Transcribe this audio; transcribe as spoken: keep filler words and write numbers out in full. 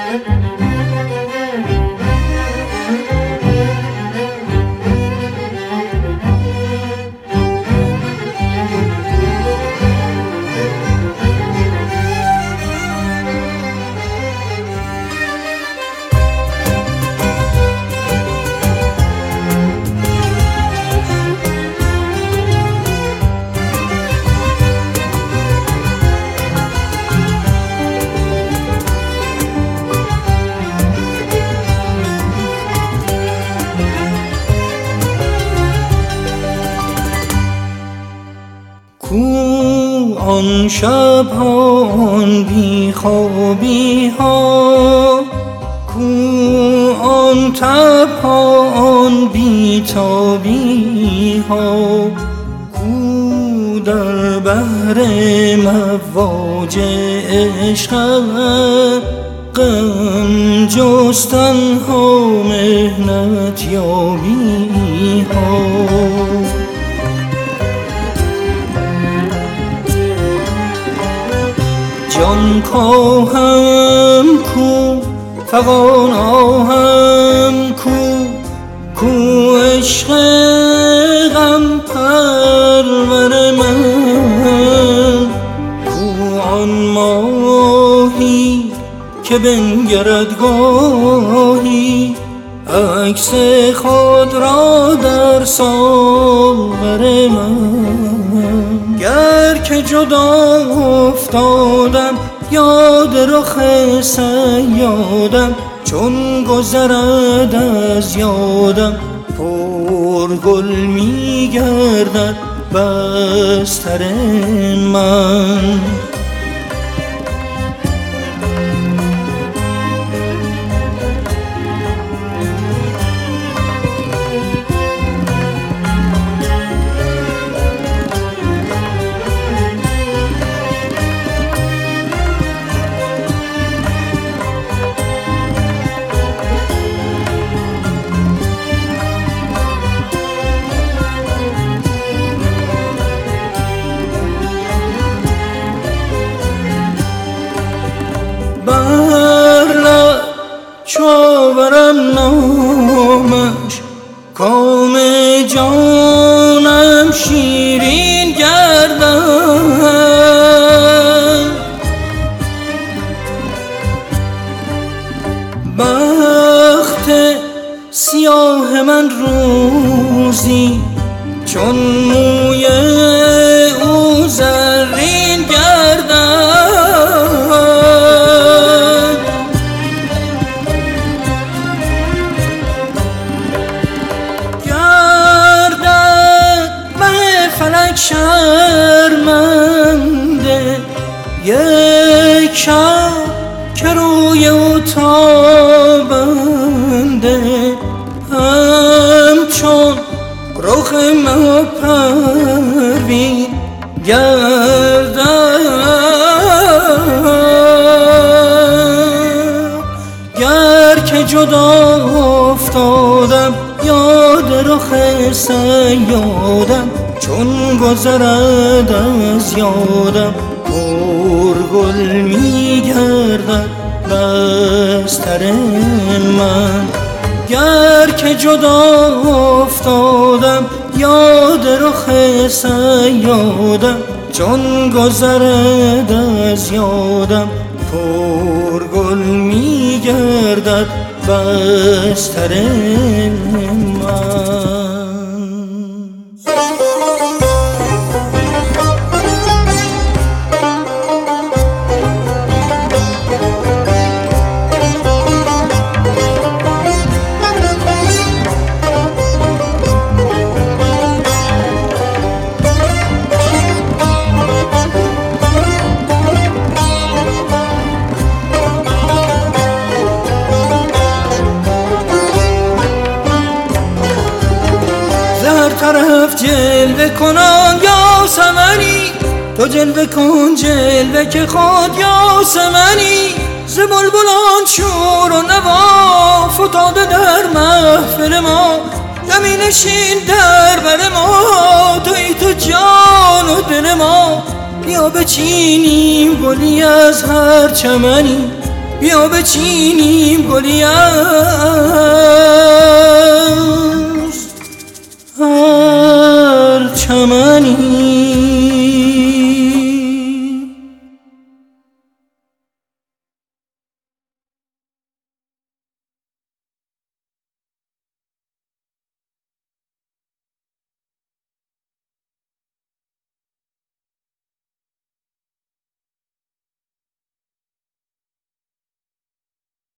کو آن شب ها آن بی خوابی ها، کو آن تب ها آن بی تابی ها، کو در بحر مواج عشق غم جستن ها محنت یابی ها. جان کاهم کو فغان آهم کو، کو عشق غم پرور من، کو آن ماهی که بنگرد گاهی عکس خود را در ساغر من. گر که جدا افتادم یاد رخ صیادم، چون گذرد از یادم پر گل می گردد بستر من. بر چاورم نامش کام جانم شیرین گردد، بخت سیاه من روزی چون موی او زرین گردد. شرمنده یک شب که روی او تابنده، همچون رخ ما پروین گردد. گر که جدا افتادم یاد رخ صیادم، چون گذرد از یادم پر گل می گردد بستر من. گر که جدا افتادم یاد رخ صیادم، چون گذرد از یادم پر گل می گردد بستر من. طرف جلوه کنان یاسمنی، تو جلوه کن جلوه که خود یاسمنی. ز بلبلان شور و نوا فتاده در محفل ما، دمی نشین در بر ما توی تو جان و دل ما. بیا بچینیم گلی از هر چمنی، بیا بچینیم گلیم